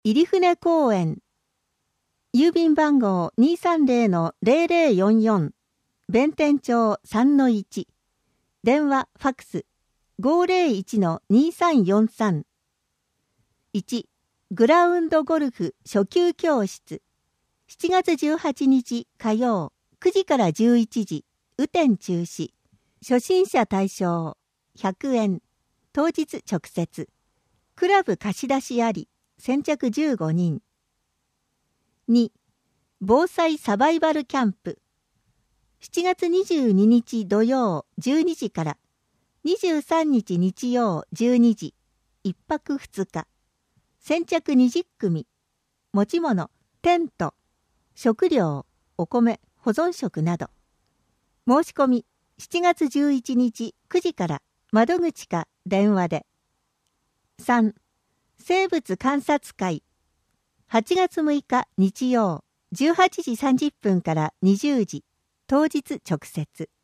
入船公園。郵便番号 230-0044。弁天町 3-1。電話、ファクス 501-2343。1. グラウンドゴルフ初級教室。7月18日火曜9時から11時。雨天中止。初心者対象。100円。当日直接。クラブ貸し出しあり。先着15人。2. 防災サバイバルキャンプ。7月22日土曜12時から23日日曜12時。1泊2日。先着20組。持ち物、テント、食料、お米、保存食など。申し込み7月11日9時から窓口か電話で。3. 生物観察会。8月6日日曜18時30分から20時。当日直接。